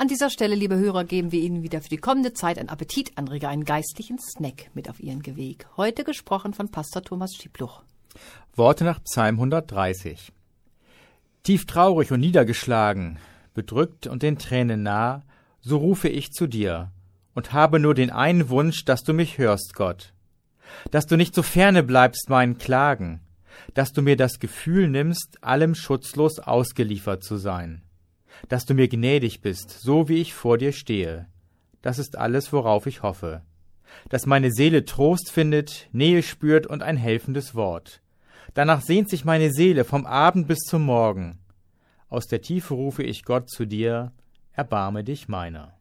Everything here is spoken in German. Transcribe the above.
An dieser Stelle, liebe Hörer, geben wir Ihnen wieder für die kommende Zeit einen Appetitanreger, einen geistlichen Snack mit auf Ihren Weg. Heute gesprochen von Pastor Thomas Schiebluch. Worte nach Psalm 130. Tief traurig und niedergeschlagen, bedrückt und den Tränen nah, so rufe ich zu dir und habe nur den einen Wunsch, dass du mich hörst, Gott. Dass du nicht so ferne bleibst meinen Klagen, dass du mir das Gefühl nimmst, allem schutzlos ausgeliefert zu sein. Dass du mir gnädig bist, so wie ich vor dir stehe. Das ist alles, worauf ich hoffe. Dass meine Seele Trost findet, Nähe spürt und ein helfendes Wort. Danach sehnt sich meine Seele vom Abend bis zum Morgen. Aus der Tiefe rufe ich Gott zu dir, erbarme dich meiner.